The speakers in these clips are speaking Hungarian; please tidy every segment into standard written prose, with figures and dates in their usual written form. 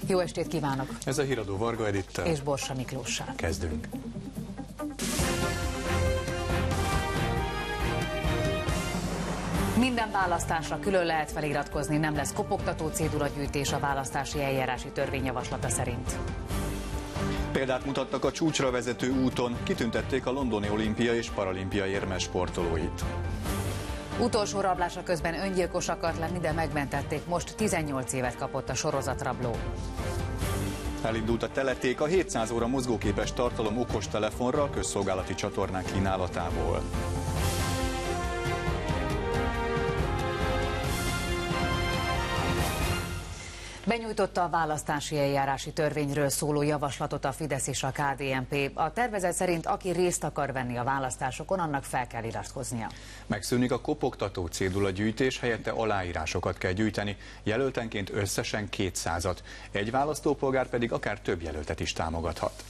Jó estét kívánok! Ez a Híradó Varga Edittel és Borsa Miklóssal. Kezdünk. Minden választásra külön lehet feliratkozni, nem lesz kopogtató cédulagyűjtés a választási eljárási törvényjavaslata szerint. Példát mutattak a csúcsra vezető úton, kitüntették a londoni olimpia és paralimpiai érmes sportolóit. Utolsó rablása közben öngyilkos akart lenni, de megmentették. Most 18 évet kapott a sorozatrabló. Elindult a teleték a 700 óra mozgóképes tartalom okostelefonra a közszolgálati csatornák kínálatából. Benyújtotta a választási eljárási törvényről szóló javaslatot a Fidesz és a KDNP. A tervezet szerint aki részt akar venni a választásokon, annak fel kell iratkoznia. Megszűnik a kopogtató cédulagyűjtés, helyette aláírásokat kell gyűjteni, jelöltenként összesen 200-at. Egy választópolgár pedig akár több jelöltet is támogathat.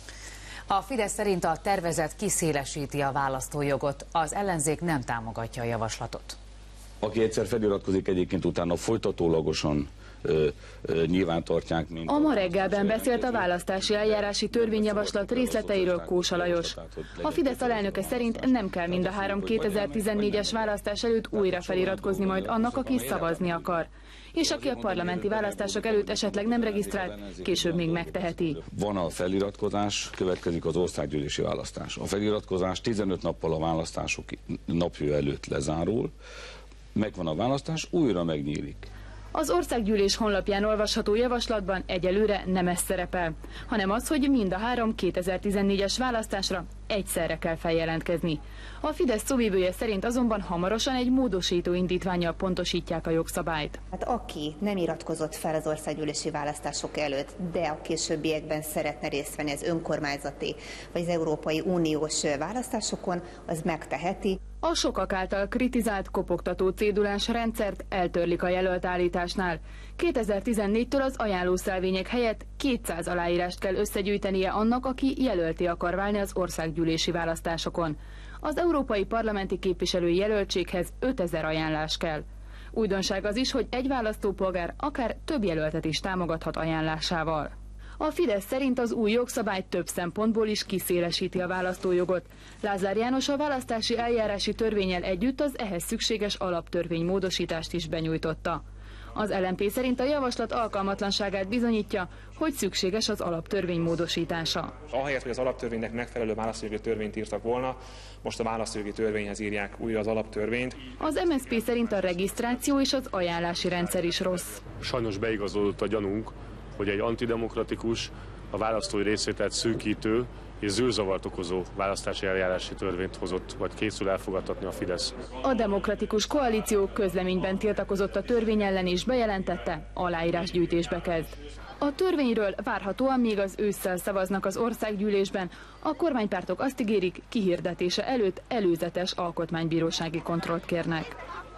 A Fidesz szerint a tervezet kiszélesíti a választójogot, az ellenzék nem támogatja a javaslatot. Aki egyszer feliratkozik, egyébként utána folytatólagosan nyilvántartják. A Ma reggelben beszélt a választási eljárási törvényjavaslat részleteiről Kósa Lajos. A Fidesz alelnöke szerint nem kell mind a három 2014-es választás előtt újra feliratkozni majd annak, aki szavazni akar. És aki a parlamenti választások előtt esetleg nem regisztrált, később még megteheti. Van a feliratkozás, következik az országgyűlési választás. A feliratkozás 15 nappal a választások napja előtt lezárul, megvan a választás, újra megnyílik. Az országgyűlés honlapján olvasható javaslatban egyelőre nem ez szerepel, hanem az, hogy mind a három 2014-es választásra egyszerre kell feljelentkezni. A Fidesz szóvivője szerint azonban hamarosan egy módosító indítvánnyal pontosítják a jogszabályt. Hát aki nem iratkozott fel az országgyűlési választások előtt, de a későbbiekben szeretne részt venni az önkormányzati vagy az Európai Uniós választásokon, az megteheti. A sokak által kritizált kopogtató cédulás rendszert eltörlik a jelölt állításnál. 2014-től az ajánlószelvények helyett 200 aláírást kell összegyűjtenie annak, aki jelölté akar válni az országgyűlési választásokon. Az európai parlamenti képviselői jelöltséghez 5000 ajánlás kell. Újdonság az is, hogy egy választópolgár akár több jelöltet is támogathat ajánlásával. A Fidesz szerint az új jogszabály több szempontból is kiszélesíti a választójogot. Lázár János a választási eljárási törvénnyel együtt az ehhez szükséges alaptörvény módosítást is benyújtotta. Az LMP szerint a javaslat alkalmatlanságát bizonyítja, hogy szükséges az alaptörvény módosítása. Ahelyett, hogy az alaptörvénynek megfelelő választójogi törvényt írtak volna, most a választójogi törvényhez írják újra az alaptörvényt. Az MSZP szerint a regisztráció és az ajánlási rendszer is rossz. Sajnos beigazolódott a gyanunk, hogy egy antidemokratikus, a választói részvételt szűkítő és zűrzavart okozó választási eljárási törvényt hozott, vagy készül elfogadtatni a Fidesz. A Demokratikus Koalíció közleményben tiltakozott a törvény ellen és bejelentette, aláírásgyűjtésbe kezd. A törvényről várhatóan még az ősszel szavaznak az országgyűlésben, a kormánypártok azt ígérik, kihirdetése előtt előzetes alkotmánybírósági kontrollt kérnek.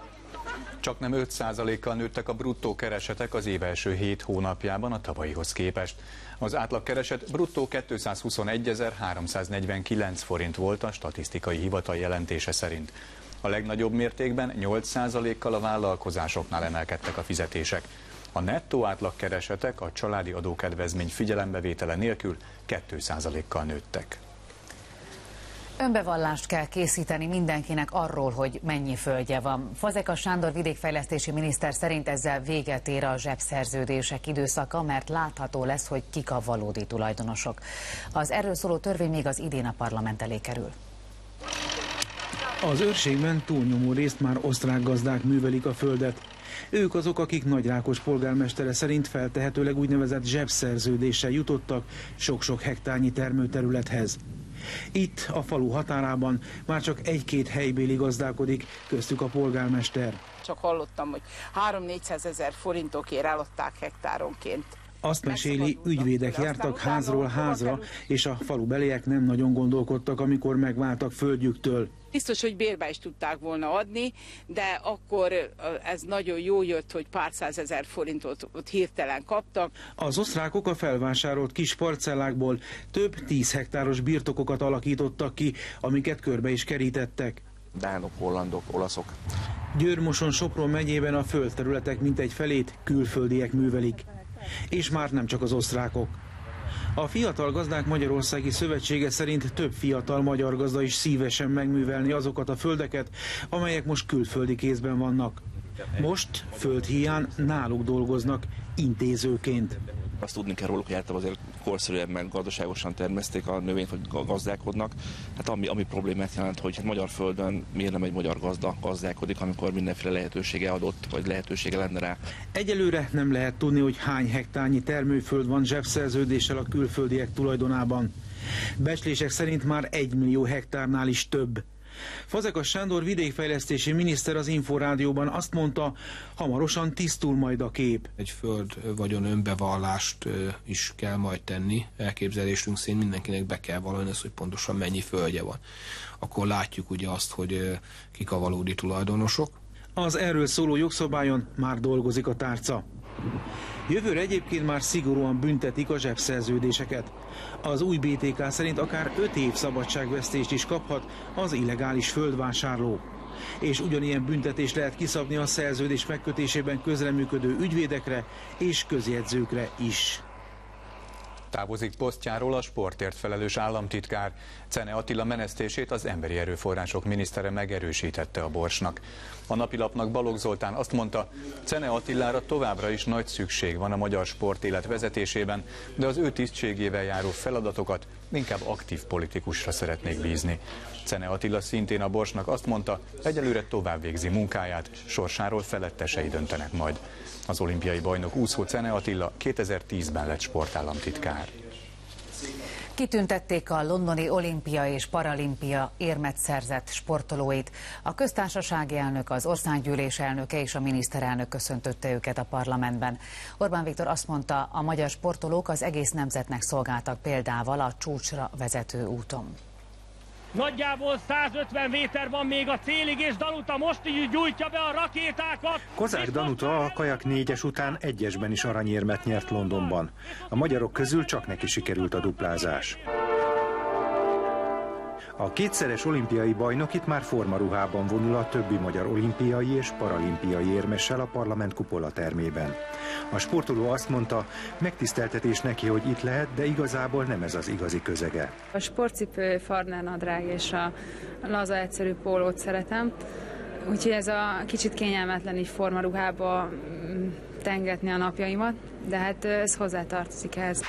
Csaknem 5%-kal nőttek a bruttó keresetek az év első 7 hónapjában a tavalyihoz képest. Az átlagkereset bruttó 221.349 forint volt a statisztikai hivatal jelentése szerint. A legnagyobb mértékben 8%-kal a vállalkozásoknál emelkedtek a fizetések. A nettó átlagkeresetek a családi adókedvezmény figyelembevétele nélkül 2%-kal nőttek. Önbevallást kell készíteni mindenkinek arról, hogy mennyi földje van. Fazekas Sándor vidékfejlesztési miniszter szerint ezzel véget ér a zsebszerződések időszaka, mert látható lesz, hogy kik a valódi tulajdonosok. Az erről szóló törvény még az idén a parlament elé kerül. Az őrségben túlnyomó részt már osztrák gazdák művelik a földet. Ők azok, akik Nagy Rákos polgármestere szerint feltehetőleg úgynevezett zsebszerződéssel jutottak sok-sok hektárnyi termőterülethez. Itt, a falu határában már csak egy-két helybéli gazdálkodik, köztük a polgármester. Csak hallottam, hogy 300-400 ezer forintokért eladták hektáronként. Azt meséli, ügyvédek jártak házról házra, és a falubeliek nem nagyon gondolkodtak, amikor megváltak földjüktől. Biztos, hogy bérbe is tudták volna adni, de akkor ez nagyon jó jött, hogy pár százezer forintot ott hirtelen kaptak. Az osztrákok a felvásárolt kis parcellákból több 10 hektáros birtokokat alakítottak ki, amiket körbe is kerítettek. Dánok, hollandok, olaszok. Győr-Moson-Sopron megyében a földterületek mintegy felét külföldiek művelik. És már nem csak az osztrákok. A Fiatal Gazdák Magyarországi Szövetsége szerint több fiatal magyar gazda is szívesen megművelni azokat a földeket, amelyek most külföldi kézben vannak. Most földhiány náluk dolgoznak intézőként. Azt tudni kell róluk, hogy általában azért korszerűen, meg gazdaságosan termeszték a növényt, vagy gazdálkodnak. Hát ami problémát jelent, hogy magyar földön miért nem egy magyar gazda gazdálkodik, amikor mindenféle lehetősége adott, vagy lehetősége lenne rá. Egyelőre nem lehet tudni, hogy hány hektárnyi termőföld van zsebszerződéssel a külföldiek tulajdonában. Becslések szerint már 1 millió hektárnál is több. Fazekas Sándor vidékfejlesztési miniszter az Inforádióban azt mondta, hamarosan tisztul majd a kép. Egy föld vagyon önbevallást is kell majd tenni. Elképzelésünk szerint mindenkinek be kell vallani azt, hogy pontosan mennyi földje van. Akkor látjuk ugye azt, hogy kik a valódi tulajdonosok. Az erről szóló jogszabályon már dolgozik a tárca. Jövőre egyébként már szigorúan büntetik a zsebszerződéseket. Az új BTK szerint akár 5 év szabadságvesztést is kaphat az illegális földvásárló. És ugyanilyen büntetést lehet kiszabni a szerződés megkötésében közreműködő ügyvédekre és közjegyzőkre is. Távozik posztjáról a sportért felelős államtitkár. Czene Attila menesztését az emberi erőforrások minisztere megerősítette a Borsnak. A napilapnak Balogh Zoltán azt mondta, Czene Attilára továbbra is nagy szükség van a magyar sportélet vezetésében, de az ő tisztségével járó feladatokat inkább aktív politikusra szeretnék bízni. Czene Attila szintén a Borsnak azt mondta, egyelőre tovább végzi munkáját, sorsáról felettesei döntenek majd. Az olimpiai bajnok úszó Czene Attila 2010-ben lett sportállamtitkár. Kitüntették a londoni olimpia és paralimpia érmet szerzett sportolóit. A köztársasági elnök, az országgyűlés elnöke és a miniszterelnök köszöntötte őket a parlamentben. Orbán Viktor azt mondta, a magyar sportolók az egész nemzetnek szolgáltak példával a csúcsra vezető úton. Nagyjából 150 méter van még a célig, és Danuta most így gyújtja be a rakétákat. Kozák Danuta a kajak 4-es után 1-esben is aranyérmet nyert Londonban. A magyarok közül csak neki sikerült a duplázás. A kétszeres olimpiai bajnok itt már formaruhában vonul a többi magyar olimpiai és paralimpiai érmessel a parlament kupola termében. A sportoló azt mondta, megtiszteltetés neki, hogy itt lehet, de igazából nem ez az igazi közege. A sportcipő, farnernadrág és a laza egyszerű pólót szeretem, úgyhogy ez a kicsit kényelmetlen így formaruhába tengetni a napjaimat, de hát ez hozzátartozik ehhez.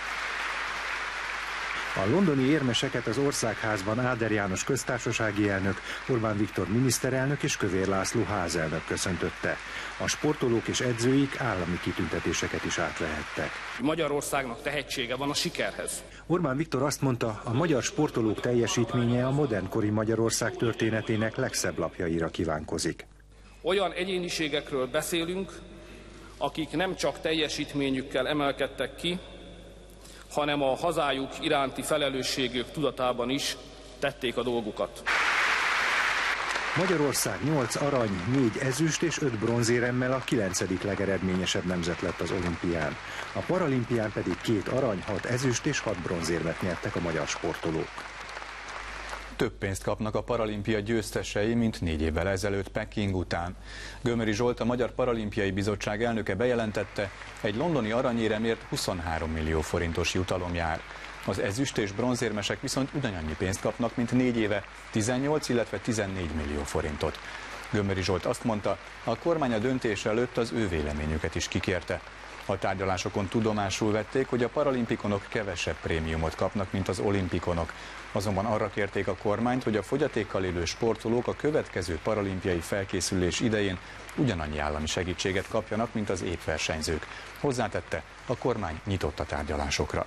A londoni érmeseket az Országházban Áder János köztársasági elnök, Orbán Viktor miniszterelnök és Kövér László házelnök köszöntötte. A sportolók és edzőik állami kitüntetéseket is átvehettek. Magyarországnak tehetsége van a sikerhez. Orbán Viktor azt mondta, a magyar sportolók teljesítménye a modernkori Magyarország történetének legszebb lapjaira kívánkozik. Olyan egyéniségekről beszélünk, akik nem csak teljesítményükkel emelkedtek ki, hanem a hazájuk iránti felelősségük tudatában is tették a dolgukat. Magyarország 8 arany, 4 ezüst és 5 bronzéremmel a 9. legeredményesebb nemzet lett az olimpián. A paralimpián pedig 2 arany, 6 ezüst és 6 bronzérmet nyertek a magyar sportolók. Több pénzt kapnak a paralimpia győztesei, mint 4 évvel ezelőtt Peking után. Gömöri Zsolt, a Magyar Paralimpiai Bizottság elnöke bejelentette, egy londoni aranyéremért 23 millió forintos jutalom jár. Az ezüst és bronzérmesek viszont ugyanannyi pénzt kapnak, mint 4 éve, 18, illetve 14 millió forintot. Gömöri Zsolt azt mondta, a kormány a döntés előtt az ő véleményüket is kikérte. A tárgyalásokon tudomásul vették, hogy a paralimpikonok kevesebb prémiumot kapnak, mint az olimpikonok. Azonban arra kérték a kormányt, hogy a fogyatékkal élő sportolók a következő paralimpiai felkészülés idején ugyanannyi állami segítséget kapjanak, mint az épversenyzők. Hozzátette, a kormány nyitott a tárgyalásokra.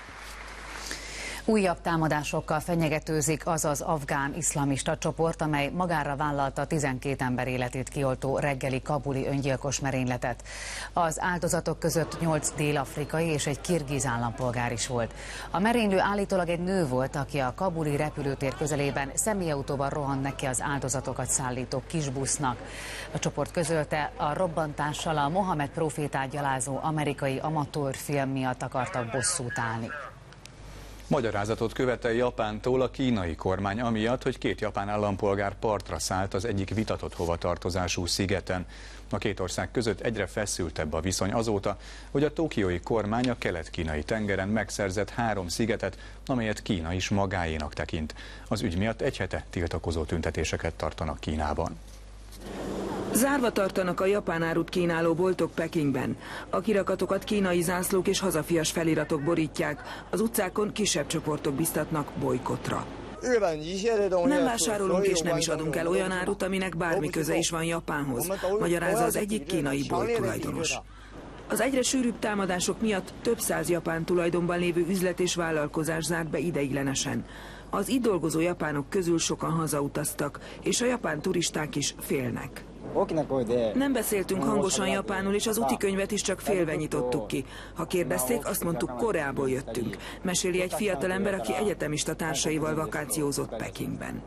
Újabb támadásokkal fenyegetőzik az az afgán iszlamista csoport, amely magára vállalta 12 ember életét kioltó reggeli kabuli öngyilkos merényletet. Az áldozatok között 8 dél-afrikai és egy kirgiz állampolgár is volt. A merénylő állítólag egy nő volt, aki a kabuli repülőtér közelében személyautóval rohant neki az áldozatokat szállító kisbusznak. A csoport közölte, a robbantással a Mohamed prófétát gyalázó amerikai amatőrfilm miatt akartak bosszút állni. Magyarázatot követel Japántól a kínai kormány amiatt, hogy 2 japán állampolgár partra szállt az egyik vitatott hovatartozású szigeten. A két ország között egyre feszültebb a viszony azóta, hogy a tokiói kormány a kelet-kínai tengeren megszerzett 3 szigetet, amelyet Kína is magáénak tekint. Az ügy miatt egy hete tiltakozó tüntetéseket tartanak Kínában. Zárva tartanak a japán árut kínáló boltok Pekingben. A kirakatokat kínai zászlók és hazafias feliratok borítják, az utcákon kisebb csoportok biztatnak bolykottra. Nem vásárolunk és nem is adunk el olyan árut, aminek bármi köze is van Japánhoz, magyarázza az egyik kínai bolt tulajdonos. Az egyre sűrűbb támadások miatt több száz japán tulajdonban lévő üzlet és vállalkozás zárt be ideiglenesen. Az itt dolgozó japánok közül sokan hazautaztak, és a japán turisták is félnek. Nem beszéltünk hangosan japánul, és az útikönyvet is csak félve nyitottuk ki. Ha kérdezték, azt mondtuk, Koreából jöttünk, meséli egy fiatalember, aki egyetemista társaival vakációzott Pekingben.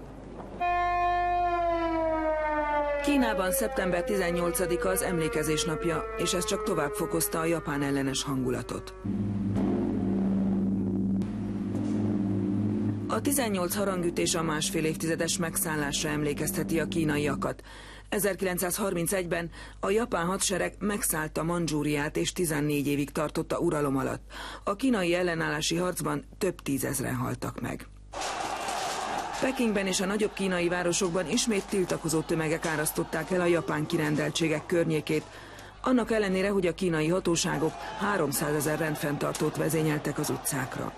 Kínában szeptember 18-a az emlékezés napja, és ez csak tovább fokozta a japán ellenes hangulatot. A 18 harangütés a másfél évtizedes megszállásra emlékezteti a kínaiakat. 1931-ben a japán hadsereg megszállta Mandzsúriát és 14 évig tartotta uralom alatt. A kínai ellenállási harcban több tízezren haltak meg. Pekingben és a nagyobb kínai városokban ismét tiltakozó tömegek árasztották el a japán kirendeltségek környékét, annak ellenére, hogy a kínai hatóságok 300 000 rendfenntartót vezényeltek az utcákra.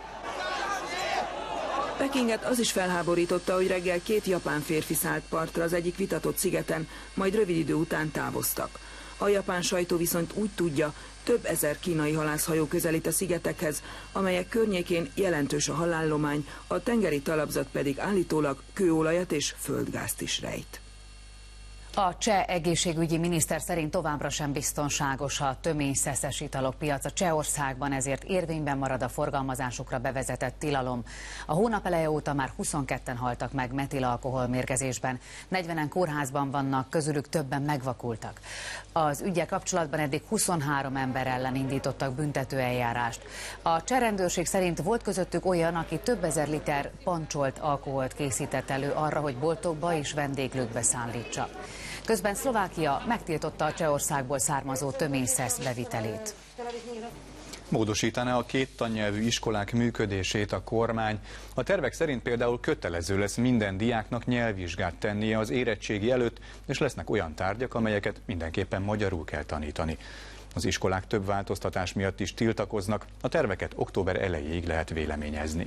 Pekinget az is felháborította, hogy reggel 2 japán férfi szállt partra az egyik vitatott szigeten, majd rövid idő után távoztak. A japán sajtó viszont úgy tudja, több ezer kínai halászhajó közelít a szigetekhez, amelyek környékén jelentős a halállomány, a tengeri talapzat pedig állítólag kőolajat és földgázt is rejt. A cseh egészségügyi miniszter szerint továbbra sem biztonságos a töményszeszes italok piaca Csehországban, ezért érvényben marad a forgalmazásukra bevezetett tilalom. A hónap eleje óta már 22-en haltak meg metilalkoholmérgezésben, 40-en kórházban vannak, közülük többen megvakultak. Az üggyel kapcsolatban eddig 23 ember ellen indítottak büntetőeljárást. A cseh rendőrség szerint volt közöttük olyan, aki több ezer liter pancsolt alkoholt készített elő arra, hogy boltokba és vendéglőkbe szállítsa. Közben Szlovákia megtiltotta a Csehországból származó töményszesz bevitelét. Módosítaná a 2 tannyelvű iskolák működését a kormány. A tervek szerint például kötelező lesz minden diáknak nyelvvizsgát tennie az érettségi előtt, és lesznek olyan tárgyak, amelyeket mindenképpen magyarul kell tanítani. Az iskolák több változtatás miatt is tiltakoznak, a terveket október elejéig lehet véleményezni.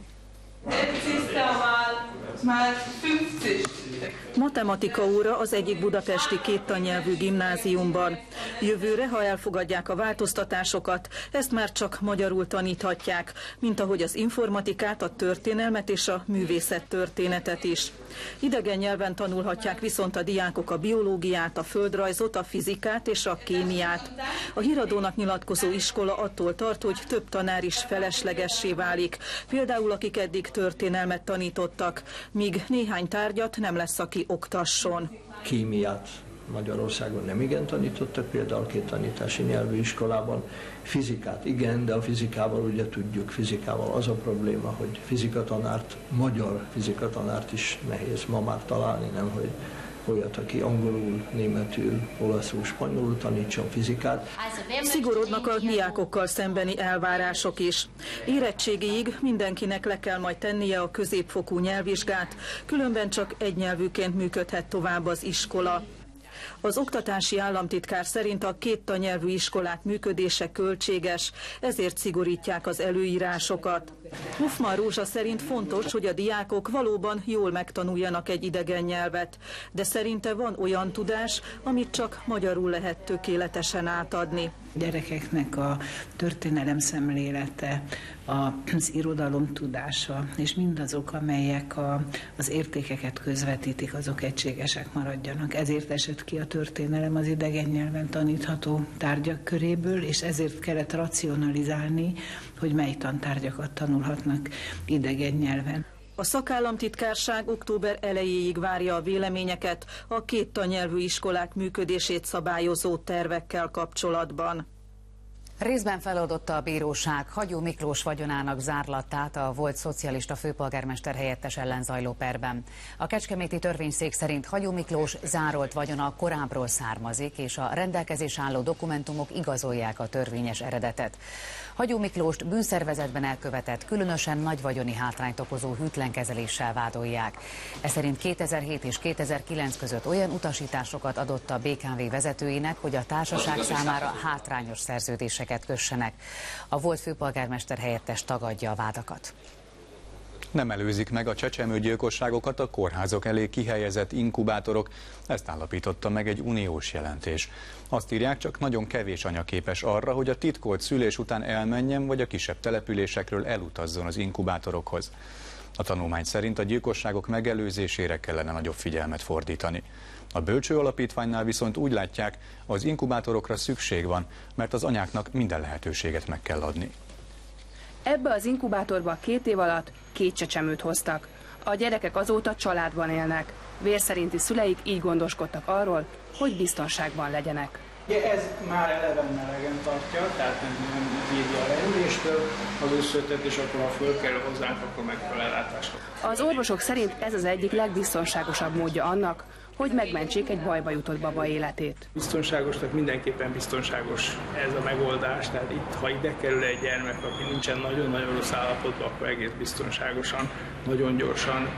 Matematika óra az egyik budapesti 2 tannyelvű gimnáziumban. Jövőre, ha elfogadják a változtatásokat, ezt már csak magyarul taníthatják, mint ahogy az informatikát, a történelmet és a művészettörténetet is. Idegen nyelven tanulhatják viszont a diákok a biológiát, a földrajzot, a fizikát és a kémiát. A Híradónak nyilatkozó iskola attól tart, hogy több tanár is feleslegessé válik, például akik eddig történelmet tanítottak, míg néhány tárgyat nem lesz, aki oktasson. Kémiát Magyarországon nem igen tanítottak, például 2 tanítási nyelvű iskolában. Fizikát igen, de a fizikával ugye tudjuk, fizikával az a probléma, hogy fizikatanárt, magyar fizikatanárt is nehéz ma már találni, nem hogy olyat, aki angolul, németül, olaszul, spanyolul tanítson fizikát. Szigorodnak a diákokkal szembeni elvárások is. Érettségéig mindenkinek le kell majd tennie a középfokú nyelvvizsgát, különben csak egynyelvűként működhet tovább az iskola. Az oktatási államtitkár szerint a 2 tannyelvű iskolák működése költséges, ezért szigorítják az előírásokat. Huffman Rózsa szerint fontos, hogy a diákok valóban jól megtanuljanak egy idegen nyelvet, de szerinte van olyan tudás, amit csak magyarul lehet tökéletesen átadni. A gyerekeknek a történelem szemlélete, az irodalom tudása, és mindazok, amelyek az értékeket közvetítik, azok egységesek maradjanak. Ezért esett ki a történelem az idegen nyelven tanítható tárgyak köréből, és ezért kellett racionalizálni, hogy mely tantárgyakat tanulhatnak idegen nyelven. A szakállamtitkárság október elejéig várja a véleményeket a 2 tannyelvű iskolák működését szabályozó tervekkel kapcsolatban. Részben feloldotta a bíróság Hagyó Miklós vagyonának zárlattát a volt szocialista főpolgármester helyettes ellen zajló perben. A kecskeméti törvényszék szerint Hagyó Miklós zárolt vagyona korábbról származik, és a rendelkezés álló dokumentumok igazolják a törvényes eredetet. Hagyó Miklóst bűnszervezetben elkövetett, különösen nagy vagyoni hátrányt okozó hűtlenkezeléssel vádolják. Ez szerint 2007 és 2009 között olyan utasításokat adott a BKV vezetőinek, hogy a társaság számára hátrányos szerződéseket kössenek. A volt főpolgármester helyettes tagadja a vádakat. Nem előzik meg a csecsemőgyilkosságokat a kórházak elé kihelyezett inkubátorok, ezt állapította meg egy uniós jelentés. Azt írják, csak nagyon kevés anya képes arra, hogy a titkolt szülés után elmenjen, vagy a kisebb településekről elutazzon az inkubátorokhoz. A tanulmány szerint a gyilkosságok megelőzésére kellene nagyobb figyelmet fordítani. A Bölcső Alapítványnál viszont úgy látják, az inkubátorokra szükség van, mert az anyáknak minden lehetőséget meg kell adni. Ebbe az inkubátorba 2 év alatt 2 csecsemőt hoztak. A gyerekek azóta családban élnek. Vér szerinti szüleik így gondoskodtak arról, hogy biztonságban legyenek. Ugye ez már eleven melegen tartja, tehát nem védi a leüléstől az őszötet, és akkor ha fölkerül hozzánk, akkor megfelelő ellátás. Az orvosok szerint ez az egyik legbiztonságosabb módja annak, hogy megmentsék egy bajba jutott baba életét. Biztonságosnak mindenképpen biztonságos ez a megoldás, tehát itt, ha ide kerül egy gyermek, aki nincsen nagyon-nagyon rossz állapotban, akkor egész biztonságosan, nagyon gyorsan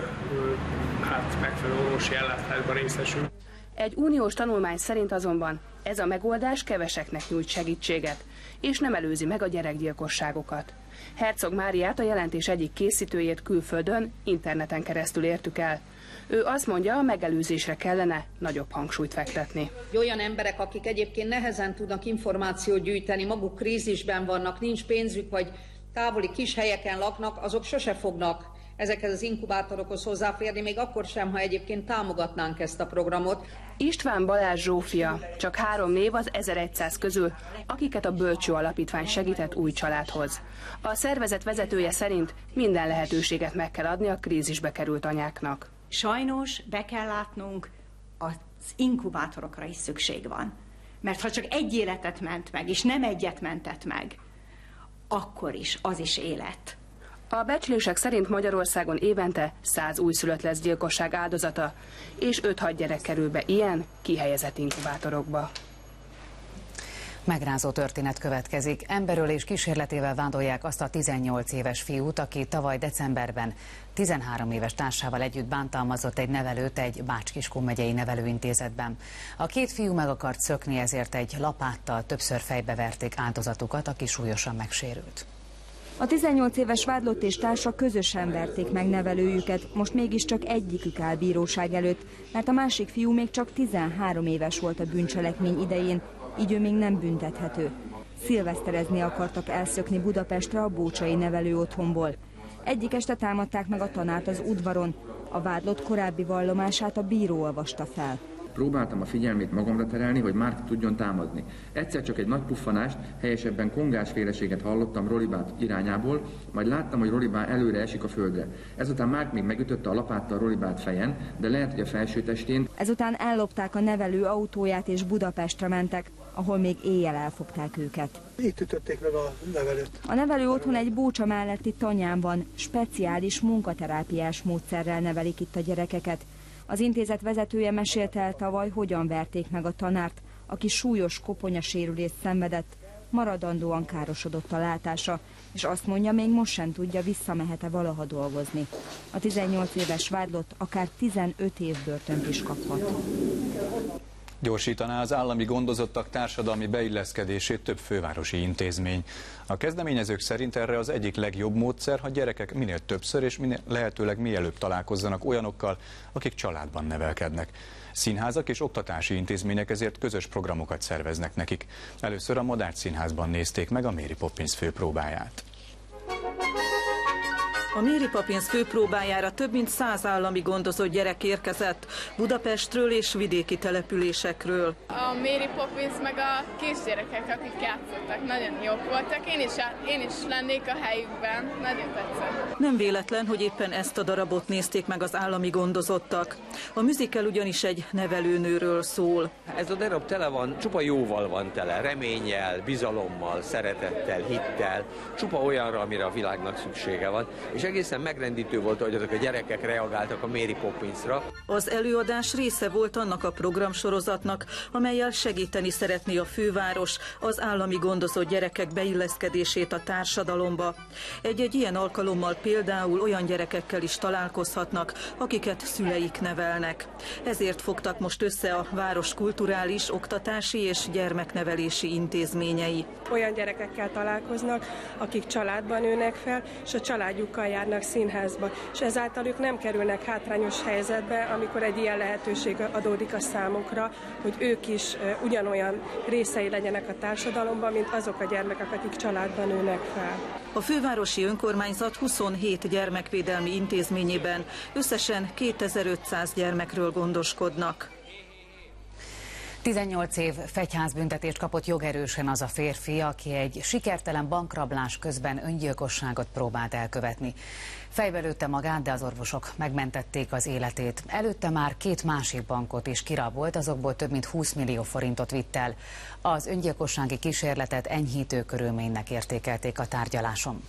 megfelelő orvosi ellátásban részesül. Egy uniós tanulmány szerint azonban ez a megoldás keveseknek nyújt segítséget, és nem előzi meg a gyerekgyilkosságokat. Herzog Máriát, a jelentés egyik készítőjét külföldön, interneten keresztül értük el. Ő azt mondja, a megelőzésre kellene nagyobb hangsúlyt fektetni. Olyan emberek, akik egyébként nehezen tudnak információt gyűjteni, maguk krízisben vannak, nincs pénzük, vagy távoli kis helyeken laknak, azok sose fognak ezekhez az inkubátorokhoz hozzáférni, még akkor sem, ha egyébként támogatnánk ezt a programot. István Balázs Zsófia, csak 3 név az 1100 közül, akiket a Bölcső Alapítvány segített új családhoz. A szervezet vezetője szerint minden lehetőséget meg kell adni a krízisbe került anyáknak. Sajnos be kell látnunk, az inkubátorokra is szükség van. Mert ha csak egy életet ment meg, és nem egyet mentett meg, akkor is az is élet. A becslések szerint Magyarországon évente 100 újszülött lesz gyilkosság áldozata, és 5-6 gyerek kerül be ilyen kihelyezett inkubátorokba. Megrázó történet következik. Emberölés kísérletével vádolják azt a 18 éves fiút, aki tavaly decemberben 13 éves társával együtt bántalmazott egy nevelőt egy Bács-Kiskun megyei nevelőintézetben. A 2 fiú meg akart szökni, ezért egy lapáttal többször fejbe verték áldozatukat, aki súlyosan megsérült. A 18 éves vádlott és társa közösen verték meg nevelőjüket, most mégiscsak egyikük áll bíróság előtt, mert a másik fiú még csak 13 éves volt a bűncselekmény idején, így ő még nem büntethető. Szilveszterezni akartak elszökni Budapestre a Bócsai nevelőotthonból. Egyik este támadták meg a tanárt az udvaron. A vádlott korábbi vallomását a bíró olvasta fel. Próbáltam a figyelmét magamra terelni, hogy Márk tudjon támadni. Egyszer csak egy nagy puffanást, helyesebben kongásféleséget hallottam Rolibát irányából, majd láttam, hogy Rolibá előre esik a földre. Ezután Márk még megütötte a lapáttal Rolibát fejen, de lehet, hogy a felső testén. Ezután ellopták a nevelő autóját és Budapestre mentek, ahol még éjjel elfogták őket. Itt ütötték meg a nevelőt. A nevelő otthon egy Bócsa melletti tanyán van, speciális munkaterápiás módszerrel nevelik itt a gyerekeket. Az intézet vezetője mesélte el tavaly, hogyan verték meg a tanárt, aki súlyos koponyasérülést szenvedett, maradandóan károsodott a látása, és azt mondja, még most sem tudja, visszamehet-e valaha dolgozni. A 18 éves vádlott akár 15 év börtönt is kaphat. Gyorsítaná az állami gondozottak társadalmi beilleszkedését több fővárosi intézmény. A kezdeményezők szerint erre az egyik legjobb módszer, ha gyerekek minél többször és lehetőleg mielőbb találkozzanak olyanokkal, akik családban nevelkednek. Színházak és oktatási intézmények ezért közös programokat szerveznek nekik. Először a Madách Színházban nézték meg a Mary Poppins főpróbáját. A Mary Poppins főpróbájára több mint 100 állami gondozott gyerek érkezett Budapestről és vidéki településekről. A Mary Poppins meg a kisgyerekek, akik játszottak, nagyon jók voltak. Én is lennék a helyükben, nagyon tetszett. Nem véletlen, hogy éppen ezt a darabot nézték meg az állami gondozottak. A musical ugyanis egy nevelőnőről szól. Ez a darab tele van, csupa jóval van tele, reménnyel, bizalommal, szeretettel, hittel, csupa olyanra, amire a világnak szüksége van. És egészen megrendítő volt, hogy azok a gyerekek reagáltak a Mary Poppinsra. Az előadás része volt annak a programsorozatnak, amellyel segíteni szeretné a főváros az állami gondozott gyerekek beilleszkedését a társadalomba. Egy-egy ilyen alkalommal például olyan gyerekekkel is találkozhatnak, akiket szüleik nevelnek. Ezért fogtak most össze a város kulturális, oktatási és gyermeknevelési intézményei. Olyan gyerekekkel találkoznak, akik családban nőnek fel, és a családjukkal járnak színházba, és ezáltal ők nem kerülnek hátrányos helyzetbe, amikor egy ilyen lehetőség adódik a számukra, hogy ők is ugyanolyan részei legyenek a társadalomban, mint azok a gyermekek, akik családban nőnek fel. A fővárosi önkormányzat 27 gyermekvédelmi intézményében összesen 2500 gyermekről gondoskodnak. 18 év fegyházbüntetést kapott jogerősen az a férfi, aki egy sikertelen bankrablás közben öngyilkosságot próbált elkövetni. Fejbe lőtte magát, de az orvosok megmentették az életét. Előtte már 2 másik bankot is kirabolt, azokból több mint 20 millió forintot vitt el. Az öngyilkossági kísérletet enyhítő körülménynek értékelték a tárgyaláson.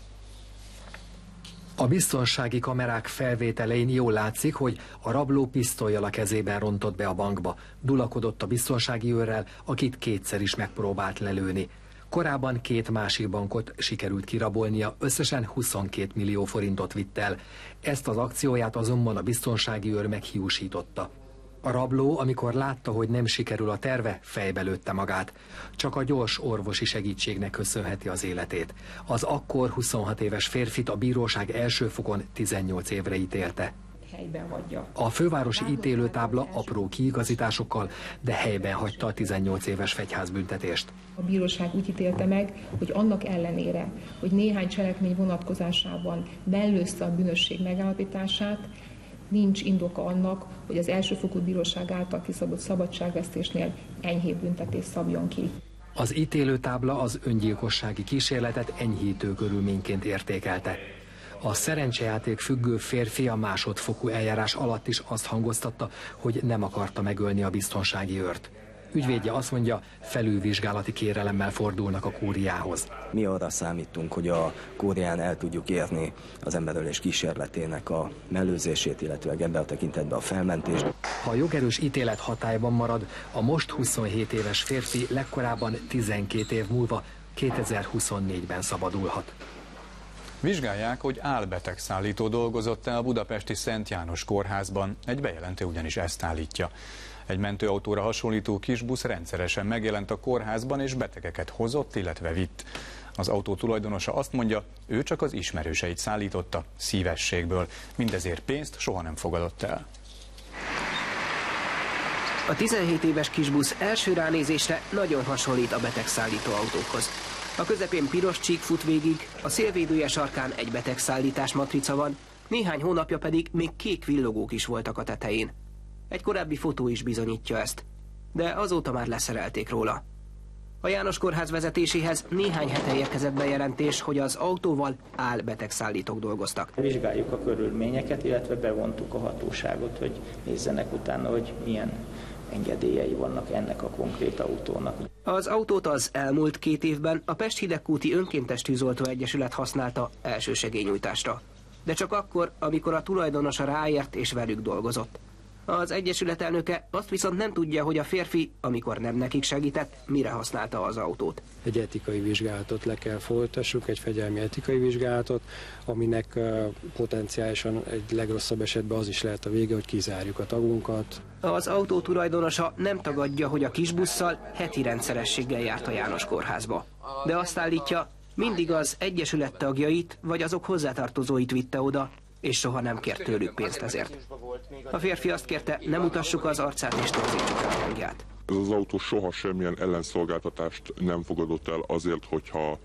A biztonsági kamerák felvételein jól látszik, hogy a rabló pisztollyal a kezében rontott be a bankba. Dulakodott a biztonsági őrrel, akit 2-szer is megpróbált lelőni. Korábban 2 másik bankot sikerült kirabolnia, összesen 22 millió forintot vitt el. Ezt az akcióját azonban a biztonsági őr meghiúsította. A rabló, amikor látta, hogy nem sikerül a terve, fejbe lőtte magát. Csak a gyors orvosi segítségnek köszönheti az életét. Az akkor 26 éves férfit a bíróság első fokon 18 évre ítélte. Helyben hagyja. A fővárosi ítélőtábla apró kiigazításokkal, de helyben hagyta a 18 éves fegyházbüntetést. A bíróság úgy ítélte meg, hogy annak ellenére, hogy néhány cselekmény vonatkozásában mellőzte a bűnösség megállapítását, nincs indoka annak, hogy az elsőfokú bíróság által kiszabott szabadságvesztésnél enyhébb büntetést szabjon ki. Az ítélőtábla az öngyilkossági kísérletet enyhítő körülményként értékelte. A szerencsejáték függő férfi a másodfokú eljárás alatt is azt hangoztatta, hogy nem akarta megölni a biztonsági őrt. Ügyvédje azt mondja, felülvizsgálati kérelemmel fordulnak a kúriához. Mi arra számítunk, hogy a kúrián el tudjuk érni az emberölés kísérletének a mellőzését, illetve ebben a tekintetben a felmentést. Ha a jogerős ítélet hatályban marad, a most 27 éves férfi legkorábban 12 év múlva 2024-ben szabadulhat. Vizsgálják, hogy álbetegszállító dolgozott-e a budapesti Szent János kórházban. Egy bejelentő ugyanis ezt állítja. Egy mentőautóra hasonlító kisbusz rendszeresen megjelent a kórházban és betegeket hozott, illetve vitt. Az autó tulajdonosa azt mondja, ő csak az ismerőseit szállította szívességből, mindezért pénzt soha nem fogadott el. A 17 éves kisbusz első ránézésre nagyon hasonlít a betegszállító autókhoz. A közepén piros csík fut végig, a szélvédője sarkán egy betegszállítás matrica van, néhány hónapja pedig még kék villogók is voltak a tetején. Egy korábbi fotó is bizonyítja ezt, de azóta már leszerelték róla. A János Kórház vezetéséhez néhány hete érkezett bejelentés, hogy az autóval álbetegszállítók dolgoztak. Vizsgáljuk a körülményeket, illetve bevontuk a hatóságot, hogy nézzenek utána, hogy milyen engedélyei vannak ennek a konkrét autónak. Az autót az elmúlt 2 évben a Pest-Hidegkúti Önkéntes Tűzoltó Egyesület használta elsősegélynyújtásra. De csak akkor, amikor a tulajdonosa ráért és velük dolgozott. Az egyesület elnöke azt viszont nem tudja, hogy a férfi, amikor nem nekik segített, mire használta az autót. Egy etikai vizsgálatot le kell folytassuk, egy fegyelmi etikai vizsgálatot, aminek potenciálisan egy legrosszabb esetben az is lehet a vége, hogy kizárjuk a tagunkat. Az autó tulajdonosa nem tagadja, hogy a kisbusszal heti rendszerességgel járt a János Kórházba. De azt állítja, mindig az egyesület tagjait vagy azok hozzátartozóit vitte oda, és soha nem kért tőlük pénzt ezért. A férfi azt kérte, nem mutassuk az arcát és torzítsuk el a hangját. Ez az autó soha semmilyen ellenszolgáltatást nem fogadott el azért, hogyha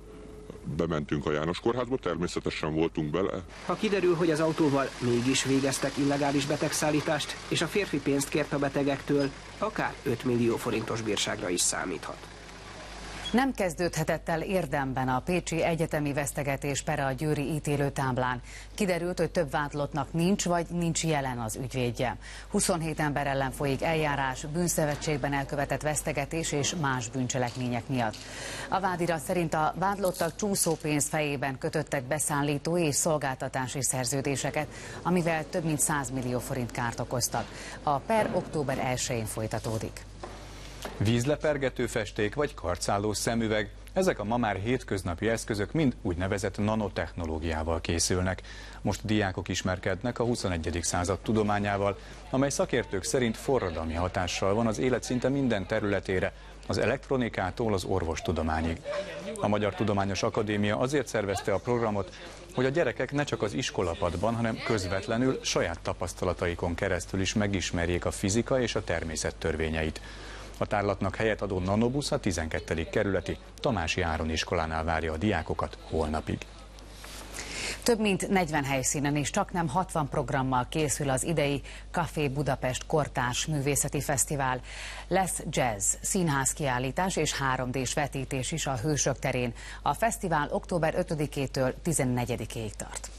bementünk a János Kórházba, természetesen voltunk bele. Ha kiderül, hogy az autóval mégis végeztek illegális betegszállítást, és a férfi pénzt kért a betegektől, akár 5 millió forintos bírságra is számíthat. Nem kezdődhetett el érdemben a pécsi egyetemi vesztegetés pere a győri ítélőtáblán. Kiderült, hogy több vádlottnak nincs vagy nincs jelen az ügyvédje. 27 ember ellen folyik eljárás bűnszövetségben elkövetett vesztegetés és más bűncselekmények miatt. A vádirat szerint a vádlottak csúszópénz fejében kötöttek beszállító és szolgáltatási szerződéseket, amivel több mint 100 millió forint kárt okoztak. A per október 1-én folytatódik. Vízlepergető festék vagy kartszálló szemüveg, ezek a ma már hétköznapi eszközök mind úgynevezett nanotechnológiával készülnek. Most diákok ismerkednek a 21. század tudományával, amely szakértők szerint forradalmi hatással van az élet szinte minden területére, az elektronikától az orvostudományig. A Magyar Tudományos Akadémia azért szervezte a programot, hogy a gyerekek ne csak az iskolapadban, hanem közvetlenül saját tapasztalataikon keresztül is megismerjék a fizika és a természet törvényeit. A tárlatnak helyet adó nanobusz a 12. kerületi Tamási Áron iskolánál várja a diákokat holnapig. Több mint 40 helyszínen és csaknem 60 programmal készül az idei Café Budapest Kortárs Művészeti Fesztivál. Lesz jazz, színházkiállítás és 3D-s vetítés is a Hősök terén. A fesztivál október 5-től 14-ig tart.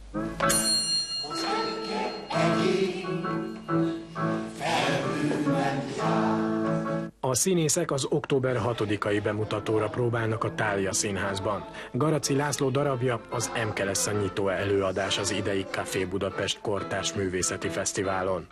A színészek az október 6-ai bemutatóra próbálnak a Thália Színházban. Garaci László darabja az MK lesz a nyitó előadás az idei Café Budapest Kortárs Művészeti Fesztiválon.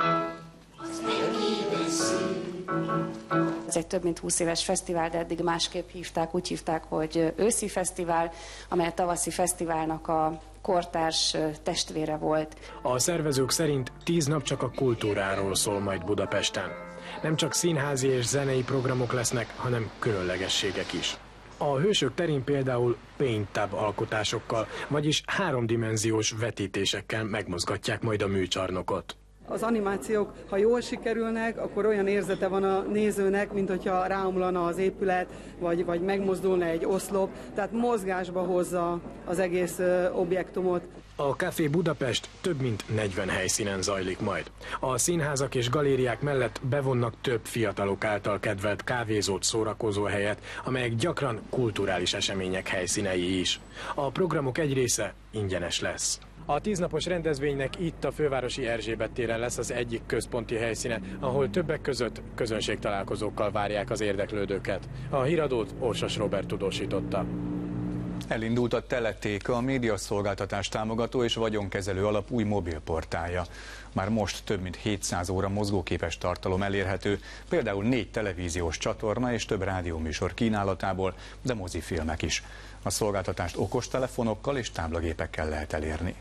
Ez egy több mint 20 éves fesztivál, de eddig másképp hívták, úgy hívták, hogy őszi fesztivál, amely a tavaszi fesztiválnak a kortárs testvére volt. A szervezők szerint 10 nap csak a kultúráról szól majd Budapesten. Nem csak színházi és zenei programok lesznek, hanem különlegességek is. A Hősök terén például paint tab alkotásokkal, vagyis háromdimenziós vetítésekkel megmozgatják majd a műcsarnokot. Az animációk, ha jól sikerülnek, akkor olyan érzete van a nézőnek, mint hogyha ráomlana az épület, vagy megmozdulna egy oszlop, tehát mozgásba hozza az egész objektumot. A Café Budapest több mint 40 helyszínen zajlik majd. A színházak és galériák mellett bevonnak több fiatalok által kedvelt kávézót, szórakozóhelyet, amelyek gyakran kulturális események helyszínei is. A programok egy része ingyenes lesz. A 10 napos rendezvénynek itt a fővárosi Erzsébet téren lesz az egyik központi helyszíne, ahol többek között közönségtalálkozókkal várják az érdeklődőket. A híradót Orsas Róbert tudósította. Elindult a Teletéka, a médiaszolgáltatás támogató és vagyonkezelő alap új mobilportálja. Már most több mint 700 óra mozgóképes tartalom elérhető, például 4 televíziós csatorna és több rádióműsor kínálatából, de mozifilmek is. A szolgáltatást okostelefonokkal és táblagépekkel lehet elérni.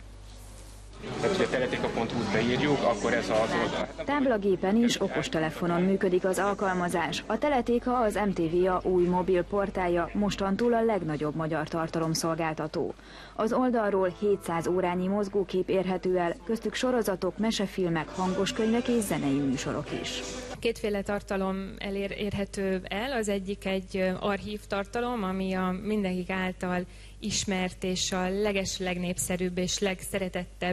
Tehát, hogy a teletéka.hu-t beírjuk, akkor ez az oldal. Táblagépen is, okostelefonon működik az alkalmazás. A Teletéka az MTV-a új mobil portálja, mostantól a legnagyobb magyar tartalomszolgáltató. Az oldalról 700 órányi mozgókép érhető el, köztük sorozatok, mesefilmek, hangoskönyvek és zenei műsorok is. Kétféle tartalom érhető el, az egyik egy archív tartalom, ami a mindenki által ismert és a legnépszerűbb és legszeretettebb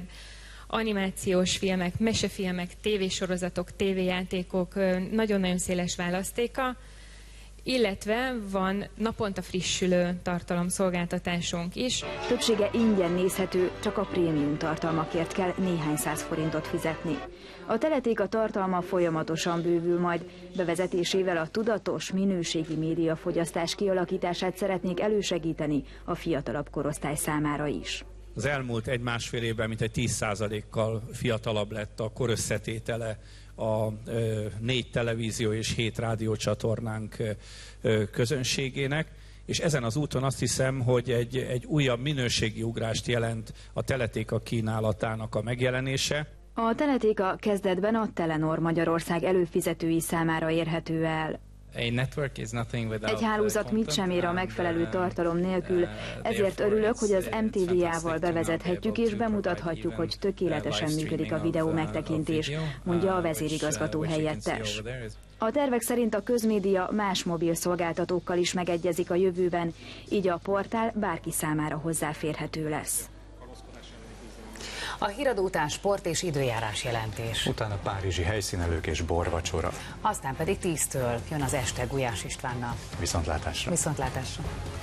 animációs filmek, mesefilmek, tévésorozatok, tévéjátékok, nagyon-nagyon széles választéka, illetve van naponta frissülő tartalomszolgáltatásunk is. Többsége ingyen nézhető, csak a prémium tartalmakért kell néhány száz forintot fizetni. A Teletéka tartalma folyamatosan bővül majd, bevezetésével a tudatos, minőségi médiafogyasztás kialakítását szeretnék elősegíteni a fiatalabb korosztály számára is. Az elmúlt 1-1,5 évben mintegy 10%-kal fiatalabb lett a korösszetétele a 4 televízió és 7 rádiócsatornánk közönségének, és ezen az úton azt hiszem, hogy egy újabb minőségi ugrást jelent a Teletéka kínálatának a megjelenése. A Teletéka kezdetben a Telenor Magyarország előfizetői számára érhető el. Egy hálózat mit sem ér a megfelelő tartalom nélkül, ezért örülök, hogy az MTV-ával bevezethetjük és bemutathatjuk, hogy tökéletesen működik a videó megtekintés, mondja a vezérigazgató helyettes. A tervek szerint a közmédia más mobil szolgáltatókkal is megegyezik a jövőben, így a portál bárki számára hozzáférhető lesz. A híradó után sport és időjárás jelentés. Utána párizsi helyszínelők és borvacsora. Aztán pedig 10-től jön az este Gulyás Istvánnal. Viszontlátásra. Viszontlátásra.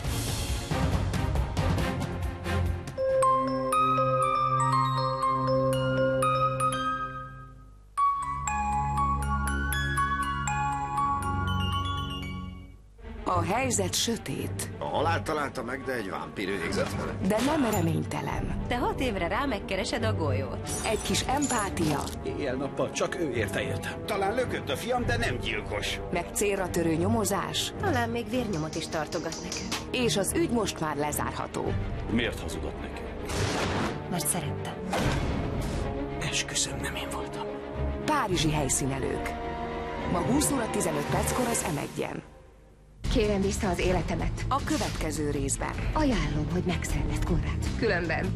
A helyzet sötét. A halált találta meg, de egy vámpír végzett vele. De nem reménytelen. Te 6 évre rá megkeresed a golyót. Egy kis empátia. Éjjel-nappal csak ő érte éltem. Talán lökött a fiam, de nem gyilkos. Meg célra törő nyomozás. Talán még vérnyomot is tartogat nekünk. És az ügy most már lezárható. Miért hazudott neki? Mert szerettem. Esküszöm, nem én voltam. Párizsi helyszínelők. Ma 20 óra 15 perckor az M1-en. Kérem vissza az életemet. A következő részben. Ajánlom, hogy megszellett Konrád. Különben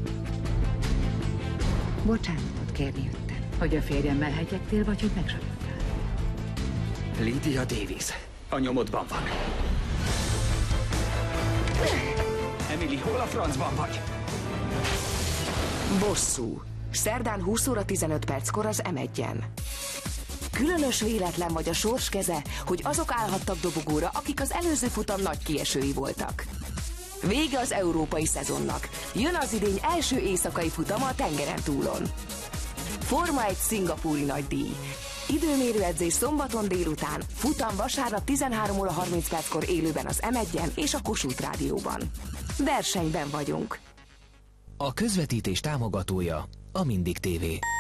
bocsánatot kérni jöttem. Hogy a férjemmel hegyektél, vagy hogy megzsaroltál? Lydia Davis. A nyomodban van. Emily, hol a francban vagy? Bosszú. Szerdán 20 óra 15 perckor az M1-en. Különös véletlen vagy a sors keze, hogy azok állhattak dobogóra, akik az előző futam nagy kiesői voltak. Vége az európai szezonnak. Jön az idény első éjszakai futama a tengeren túlon. Forma 1 szingapúri nagydíj. Időmérőedzés szombaton délután, futam vasárnap 13 óra 30 perckor élőben az M1-en és a Kossuth Rádióban. Versenyben vagyunk. A közvetítés támogatója a Mindig TV.